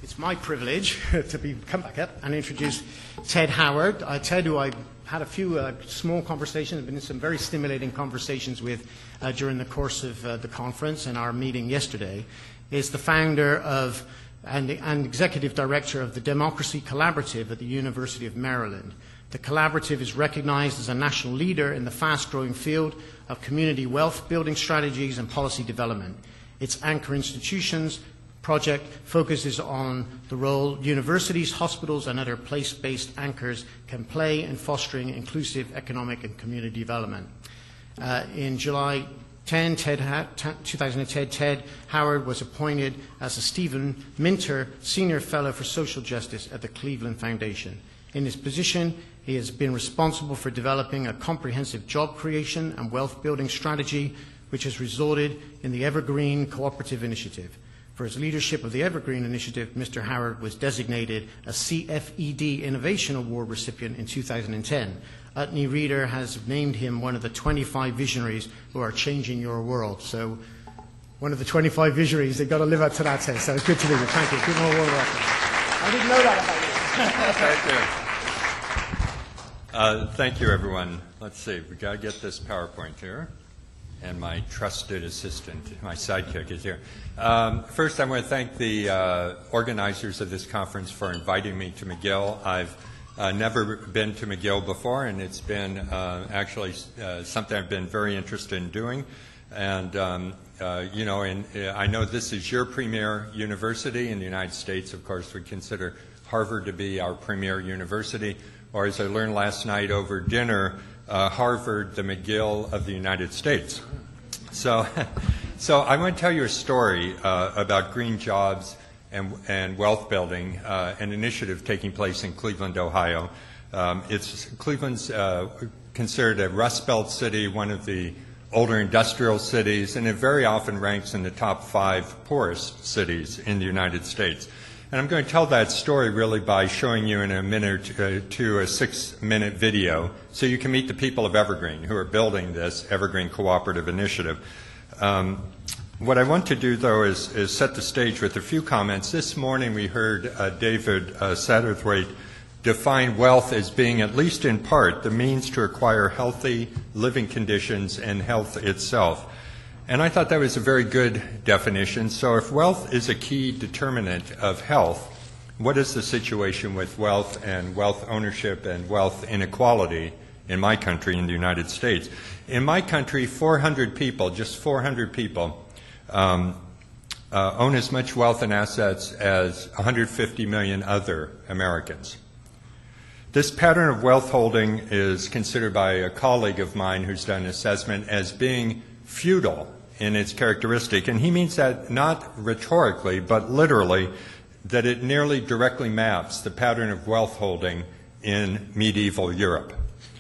It's my privilege to come back up and introduce Ted Howard. Ted, who I had a few small conversations, been in some very stimulating conversations with during the course of the conference and our meeting yesterday, is the founder of and executive director of the Democracy Collaborative at the University of Maryland. The collaborative is recognized as a national leader in the fast-growing field of community wealth building strategies and policy development. Its anchor institutions project focuses on the role universities, hospitals, and other place-based anchors can play in fostering inclusive economic and community development. In July 2010, Ted Howard was appointed as a Stephen Minter Senior Fellow for Social Justice at the Cleveland Foundation. In this position, he has been responsible for developing a comprehensive job creation and wealth building strategy, which has resulted in the Evergreen Cooperative Initiative. For his leadership of the Evergreen Initiative, Mr. Howard was designated a CFED Innovation Award recipient in 2010. Utne Reader has named him one of the 25 visionaries who are changing your world. So, one of the 25 visionaries, they've got to live up to that test. So, it's good to meet you. Thank you. Give them a warm welcome. I didn't know that about you. Thank you, everyone. Let's see. We've got to get this PowerPoint here. And my trusted assistant, my sidekick, is here. First, I want to thank the organizers of this conference for inviting me to McGill. I've never been to McGill before, and it's been actually something I've been very interested in doing. And, I know this is your premier university in the United States. Of course, we consider Harvard to be our premier university, or as I learned last night over dinner, Harvard, the McGill of the United States. So I want to tell you a story about green jobs and wealth building, an initiative taking place in Cleveland, Ohio. Cleveland's considered a Rust Belt city, one of the older industrial cities, and it very often ranks in the top 5 poorest cities in the United States. And I'm going to tell that story really by showing you in a minute to a 6-minute video so you can meet the people of Evergreen who are building this Evergreen Cooperative Initiative. What I want to do, though, is set the stage with a few comments. This morning we heard David Satterthwaite define wealth as being, at least in part, the means to acquire healthy living conditions and health itself. And I thought that was a very good definition. So if wealth is a key determinant of health, what is the situation with wealth and wealth ownership and wealth inequality in my country, in the United States? In my country, 400 people, just 400 people, own as much wealth and assets as 150 million other Americans. This pattern of wealth holding is considered by a colleague of mine who's done an assessment as being feudal in its characteristic, and he means that not rhetorically, but literally, that it nearly directly maps the pattern of wealth holding in medieval Europe.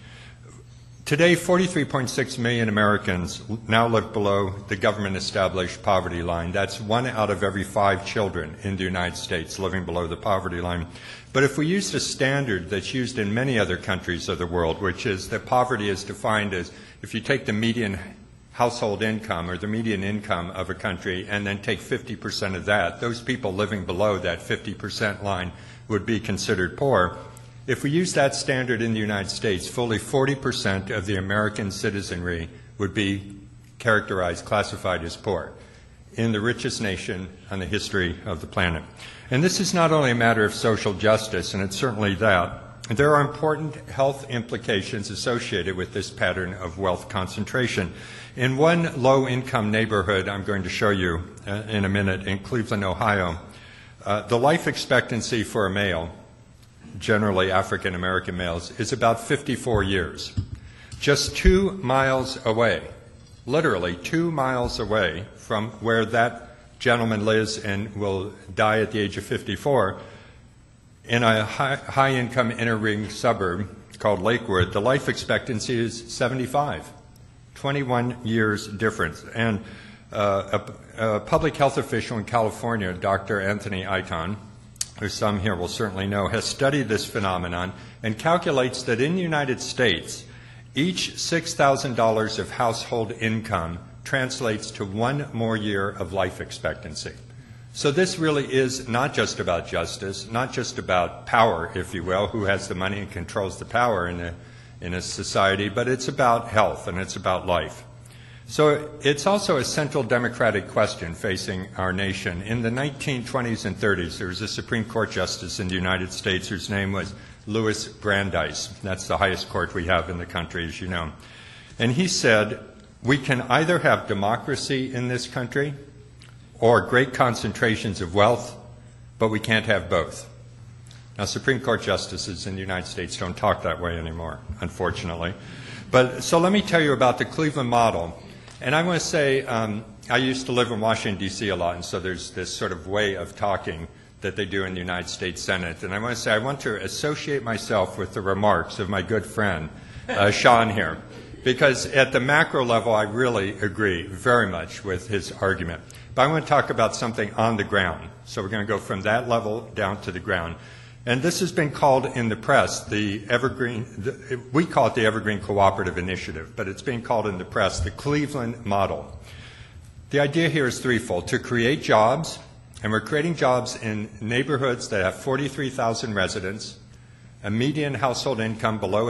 Today, 43.6 million Americans now live below the government-established poverty line. That's 1 out of every 5 children in the United States living below the poverty line. But if we used a standard that's used in many other countries of the world, which is that poverty is defined as if you take the median household income or the median income of a country and then take 50% of that, those people living below that 50% line would be considered poor. If we use that standard in the United States, fully 40% of the American citizenry would be classified as poor in the richest nation on the history of the planet. And this is not only a matter of social justice, and it's certainly that. There are important health implications associated with this pattern of wealth concentration. In one low-income neighborhood I'm going to show you in a minute in Cleveland, Ohio, the life expectancy for a male, generally African-American males, is about 54 years. Just 2 miles away, literally 2 miles away from where that gentleman lives and will die at the age of 54, in a high-income inner-ring suburb called Lakewood, the life expectancy is 75, 21 years difference. And a public health official in California, Dr. Anthony Aiton, who some here will certainly know, has studied this phenomenon and calculates that in the United States, each $6,000 of household income translates to 1 more year of life expectancy. So this really is not just about justice, not just about power, if you will, who has the money and controls the power in a society, but it's about health and it's about life. So it's also a central democratic question facing our nation. In the 1920s and 30s, there was a Supreme Court justice in the United States whose name was Louis Brandeis. That's the highest court we have in the country, as you know. And he said, we can either have democracy in this country or great concentrations of wealth, but we can't have both. Now, Supreme Court justices in the United States don't talk that way anymore, unfortunately. But so let me tell you about the Cleveland model. And I want to say, I used to live in Washington, D.C. a lot, and so there's this sort of way of talking that they do in the United States Senate. And I want to say I want to associate myself with the remarks of my good friend, Sean here, because at the macro level, I really agree very much with his argument. But I want to talk about something on the ground. So we're going to go from that level down to the ground. And this has been called in the press we call it the Evergreen Cooperative Initiative, but it's being called in the press the Cleveland model. The idea here is threefold: to create jobs, and we're creating jobs in neighborhoods that have 43,000 residents, a median household income below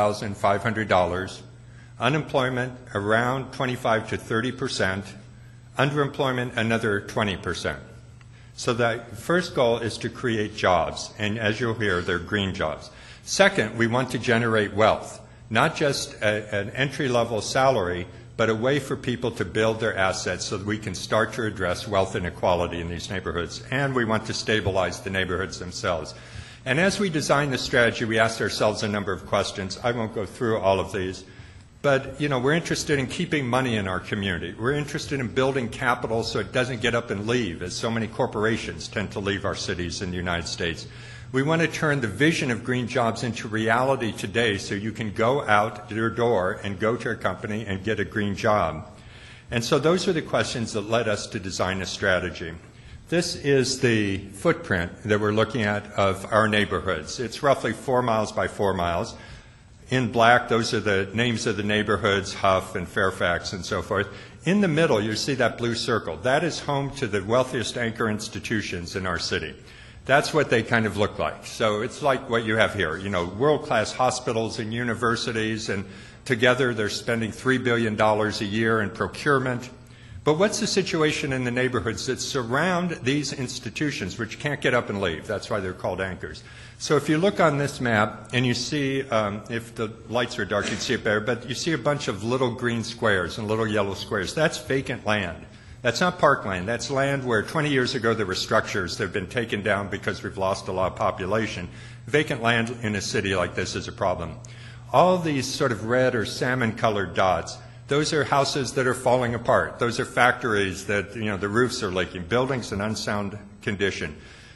$18,500, unemployment around 25 to 30%, underemployment another 20%. So the first goal is to create jobs, and as you'll hear, they're green jobs. Second, we want to generate wealth, not just an entry-level salary, but a way for people to build their assets so that we can start to address wealth inequality in these neighborhoods. And we want to stabilize the neighborhoods themselves. And as we designed the strategy, we asked ourselves a number of questions. I won't go through all of these. But, we're interested in keeping money in our community. We're interested in building capital so it doesn't get up and leave, as so many corporations tend to leave our cities in the United States. We want to turn the vision of green jobs into reality today so you can go out your door and go to a company and get a green job. And so those are the questions that led us to design a strategy. This is the footprint that we're looking at of our neighborhoods. It's roughly 4 miles by 4 miles. In black, those are the names of the neighborhoods, Huff and Fairfax and so forth. In the middle, you see that blue circle. That is home to the wealthiest anchor institutions in our city. That's what they kind of look like. So it's like what you have here, world-class hospitals and universities, and together they're spending $3 billion a year in procurement. But what's the situation in the neighborhoods that surround these institutions, which can't get up and leave? That's why they're called anchors. So if you look on this map and you see, if the lights are dark, you'd see it better, but you see a bunch of little green squares and little yellow squares. That's vacant land. That's not parkland. That's land where 20 years ago there were structures that have been taken down because we've lost a lot of population. Vacant land in a city like this is a problem. All these sort of red or salmon-colored dots, those are houses that are falling apart. Those are factories that, the roofs are leaking, buildings in unsound condition.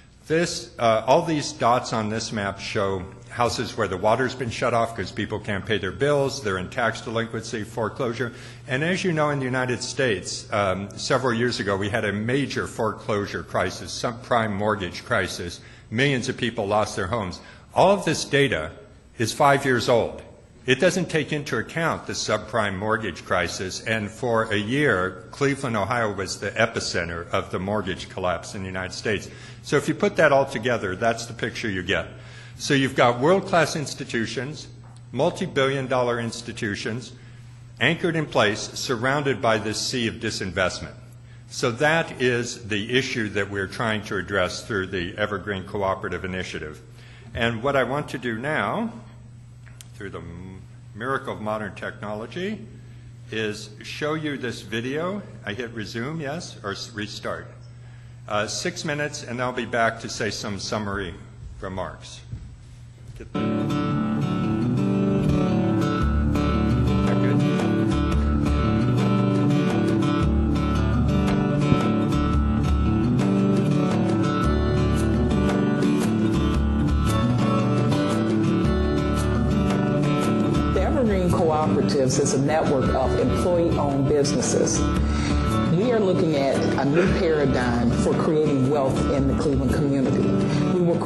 All these dots on this map show houses where the water's been shut off because people can't pay their bills, they're in tax delinquency, foreclosure. And as you know, in the United States, several years ago, we had a major foreclosure crisis, subprime mortgage crisis. Millions of people lost their homes. All of this data is 5 years old. It doesn't take into account the subprime mortgage crisis, and for a year, Cleveland, Ohio was the epicenter of the mortgage collapse in the United States. So if you put that all together, that's the picture you get. So you've got world-class institutions, multi-billion-dollar institutions, anchored in place, surrounded by this sea of disinvestment. So that is the issue that we're trying to address through the Evergreen Cooperative Initiative. And what I want to do now, through the miracle of modern technology, is show you this video. I hit resume, yes, or restart. 6 minutes, and I'll be back to say some summary remarks. Cooperatives is a network of employee-owned businesses. We are looking at a new paradigm for creating wealth in the Cleveland community. We will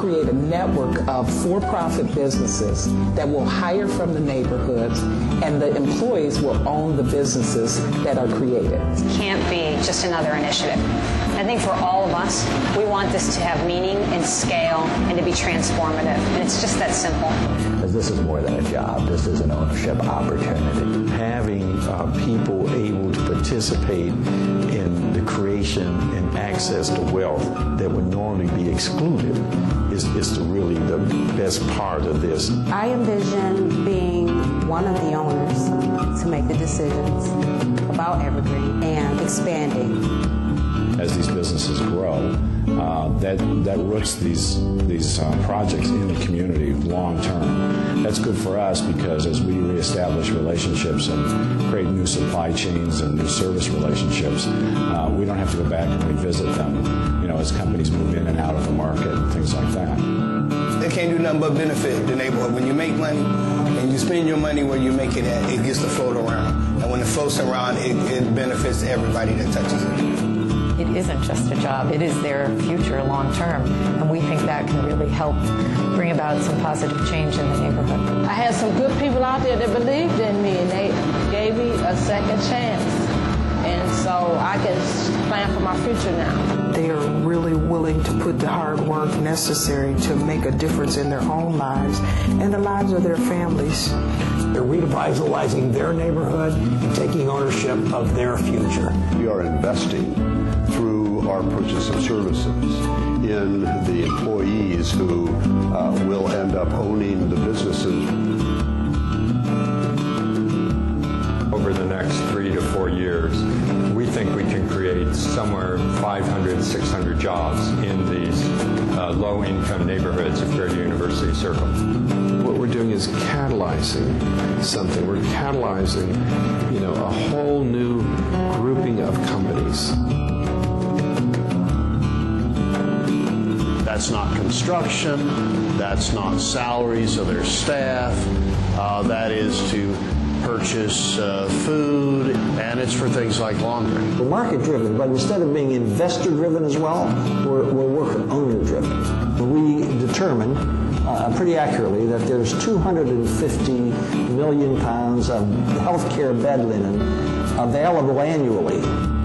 create a network of for-profit businesses that will hire from the neighborhoods, and the employees will own the businesses that are created. It can't be just another initiative. I think for all of us, we want this to have meaning and scale and to be transformative. And it's just that simple. Because this is more than a job. This is an ownership opportunity. Having people able to participate in the creation and access to wealth that would normally be excluded is really the best part of this. I envision being one of the owners to make the decisions about Evergreen and expanding. As these businesses grow, that roots these projects in the community long term. That's good for us because as we reestablish relationships and create new supply chains and new service relationships, we don't have to go back and revisit them, as companies move in and out of the market and things like that. They can't do nothing but benefit the neighborhood. When you make money and you spend your money where you make it at, it gets to float around. And when it floats around, it benefits everybody that touches it. It isn't just a job, it is their future long term, and we think that can really help bring about some positive change in the neighborhood. I had some good people out there that believed in me, and they gave me a second chance, and so I can plan for my future now. They are really willing to put the hard work necessary to make a difference in their own lives and the lives of their families. They're revitalizing their neighborhood and taking ownership of their future. We are investing through our purchase of services in the employees who will end up owning the businesses. Over the next 3 to 4 years, we think we can create somewhere 500, 600 jobs in these low-income neighborhoods of Greater University Circle. What we're doing is catalyzing something. We're catalyzing, a whole new grouping of companies. That's not construction, that's not salaries of their staff, that is to purchase food, and it's for things like laundry. We're market-driven, but instead of being investor-driven as well, we're worker owner-driven. We determine pretty accurately that there's 250 million pounds of healthcare bed linen available annually.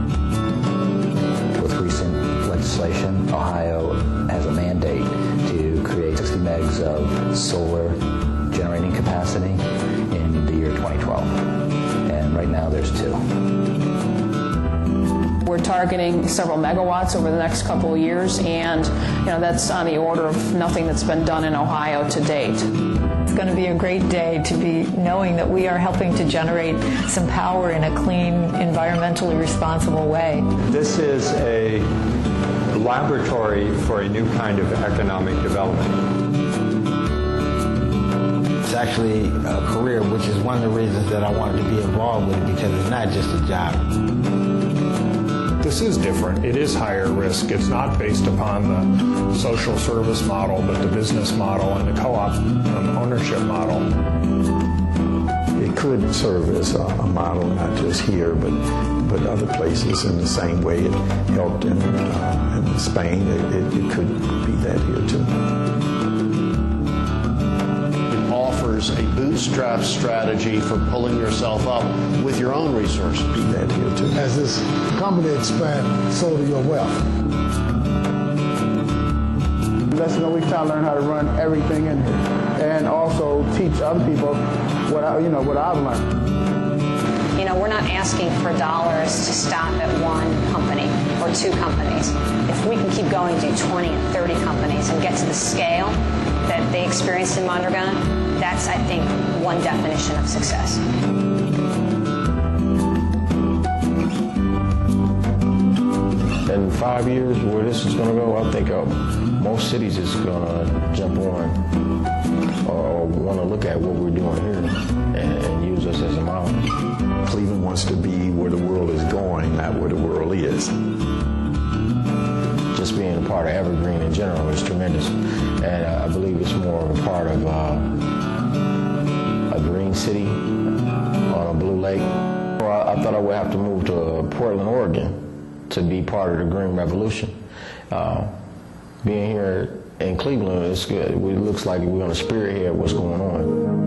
With recent legislation, Ohio has a mandate to create 60 megs of solar generating capacity in the year 2012. And right now there's 2. We're targeting several megawatts over the next couple of years, and that's on the order of nothing that's been done in Ohio to date. It's going to be a great day to be knowing that we are helping to generate some power in a clean, environmentally responsible way. This is a laboratory for a new kind of economic development. It's actually a career, which is one of the reasons that I wanted to be involved with it, because it's not just a job. This is different. It is higher risk. It's not based upon the social service model, but the business model and the co-op ownership model. It could serve as a model, not just here, but other places in the same way it helped in Spain. It could be that here too. Offers a bootstrap strategy for pulling yourself up with your own resources. Be that here too. As this company expands, so do your wealth. We try to learn how to run everything in here, and also teach other people what I've learned. We're not asking for dollars to stop at one company or 2 companies. If we can keep going to 20 and 30 companies and get to the scale that they experienced in Mondragon, that's, I think, one definition of success. In 5 years, where this is going to go, I think most cities is going to jump on or want to look at what we're doing here and use us as a model. Cleveland wants to be where the world is going, not where the world is. Just being a part of Evergreen in general is tremendous, and I believe it's more of a part of a green city on a blue lake. I thought I would have to move to Portland, Oregon to be part of the Green Revolution. being here in Cleveland, it's good. It looks like we're going to spearhead what's going on.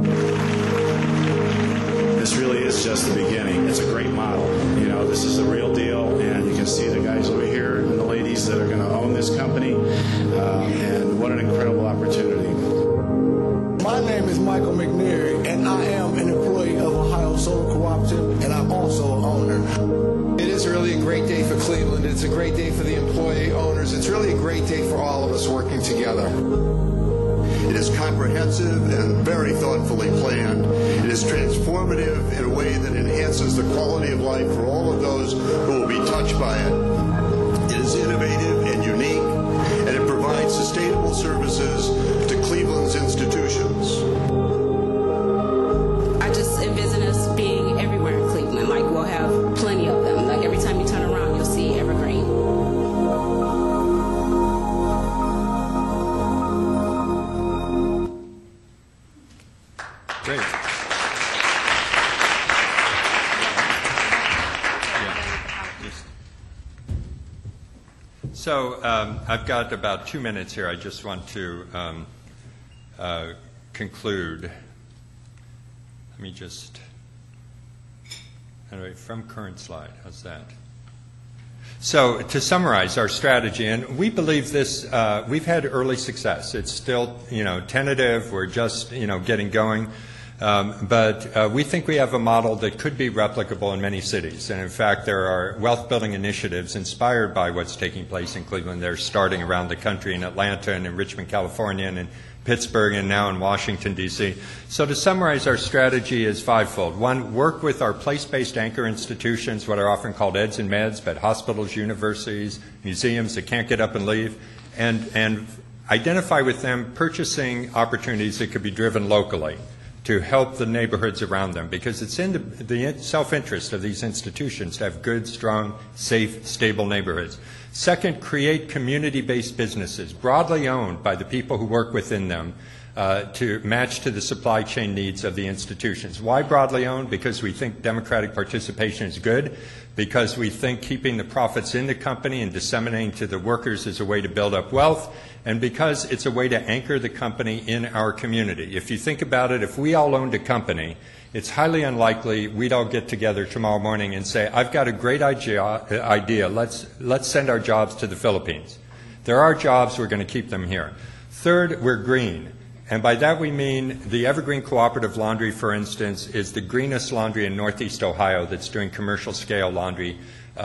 This really is just the beginning. It's a great model. You know, this is the real deal, and you can see the guys over here and the ladies that are going to own this company, and what an incredible opportunity. My name is Michael McNeary, and I am an employee of Ohio Solar Cooperative, and I'm also an owner. It is really a great day for Cleveland. It's a great day for the employee owners. It's really a great day for all of us working together. It is comprehensive and very thoughtfully planned. It is transformative in a way that enhances the quality of life for all of those who will be touched by it. It is innovative and unique, and it provides sustainable services to Cleveland's institutions. I just envision us being everywhere in Cleveland. Like, we'll have plenty of them. Like, every time you turn around, you'll see Evergreen. Great. So I've got about 2 minutes here. I just want to conclude. Let me just, anyway, from current slide, how's that? So to summarize our strategy, and we believe this, we've had early success. It's still, tentative. We're just, getting going. But we think we have a model that could be replicable in many cities. And in fact, there are wealth-building initiatives inspired by what's taking place in Cleveland. They're starting around the country in Atlanta and in Richmond, California, and in Pittsburgh, and now in Washington, D.C. So to summarize, our strategy is fivefold. One, work with our place-based anchor institutions, what are often called eds and meds, but hospitals, universities, museums that can't get up and leave, and identify with them purchasing opportunities that could be driven locally to help the neighborhoods around them, because it's in the self-interest of these institutions to have good, strong, safe, stable neighborhoods. Second, create community-based businesses, broadly owned by the people who work within them, to match to the supply chain needs of the institutions. Why broadly owned? Because we think democratic participation is good, because we think keeping the profits in the company and disseminating to the workers is a way to build up wealth, and because it's a way to anchor the company in our community. If you think about it, if we all owned a company, it's highly unlikely we'd all get together tomorrow morning and say, I've got a great idea. Let's send our jobs to the Philippines. There are jobs, we're going to keep them here. Third, we're green. And by that we mean the Evergreen Cooperative Laundry, for instance, is the greenest laundry in Northeast Ohio that's doing commercial scale laundry.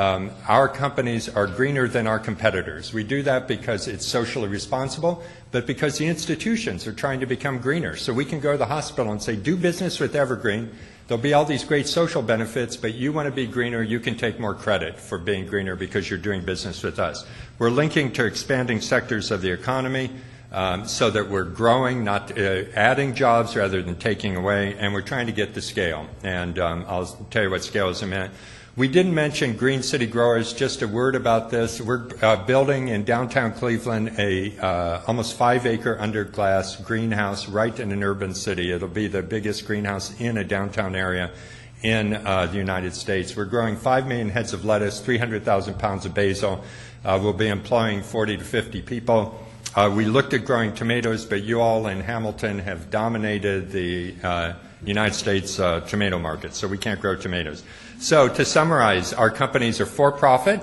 Our companies are greener than our competitors. We do that because it's socially responsible, but because the institutions are trying to become greener. So we can go to the hospital and say, do business with Evergreen. There'll be all these great social benefits, but you want to be greener, you can take more credit for being greener because you're doing business with us. We're linking to expanding sectors of the economy, so that we're growing, not adding jobs rather than taking away, and we're trying to get to scale. And I'll tell you what scale is in a minute. We didn't mention Green City Growers. Just a word about this. We're building in downtown Cleveland a almost 5-acre underglass greenhouse right in an urban city. It'll be the biggest greenhouse in a downtown area in the United States. We're growing 5 million heads of lettuce, 300,000 pounds of basil. We'll be employing 40 to 50 people. We looked at growing tomatoes, but you all in Hamilton have dominated the United States tomato market, so we can't grow tomatoes. So to summarize, our companies are for-profit,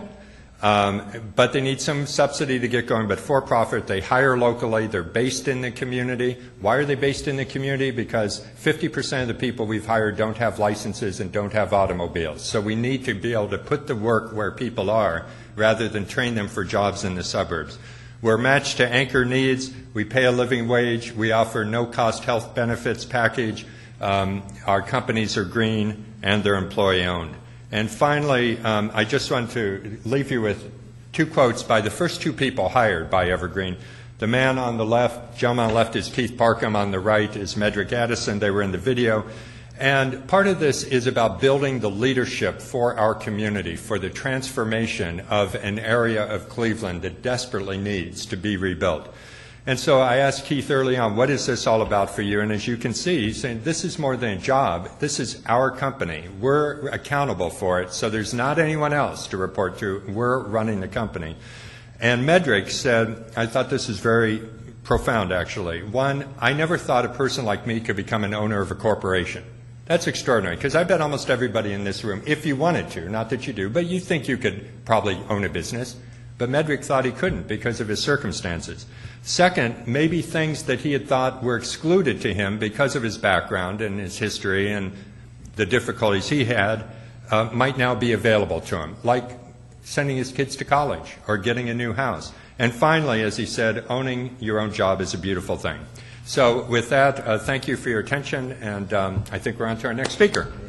but they need some subsidy to get going, but for-profit. They hire locally. They're based in the community. Why are they based in the community? Because 50% of the people we've hired don't have licenses and don't have automobiles. So we need to be able to put the work where people are rather than train them for jobs in the suburbs. We're matched to anchor needs. We pay a living wage. We offer no-cost health benefits package. Our companies are green, and they're employee-owned. And finally, I just want to leave you with 2 quotes by the first 2 people hired by Evergreen. The man on the left, gentleman on the left, is Keith Parkham. On the right is Medrick Addison. They were in the video. And part of this is about building the leadership for our community, for the transformation of an area of Cleveland that desperately needs to be rebuilt. And so I asked Keith early on, what is this all about for you? And as you can see, he's saying, this is more than a job. This is our company. We're accountable for it. So there's not anyone else to report to. We're running the company. And Medrick said, I thought this is very profound, actually. One, I never thought a person like me could become an owner of a corporation. That's extraordinary, because I bet almost everybody in this room, if you wanted to, not that you do, but you think you could probably own a business. But Medrick thought he couldn't because of his circumstances. Second, maybe things that he had thought were excluded to him because of his background and his history and the difficulties he had might now be available to him, like sending his kids to college or getting a new house. And finally, as he said, owning your own job is a beautiful thing. So with that, thank you for your attention, and I think we're on to our next speaker.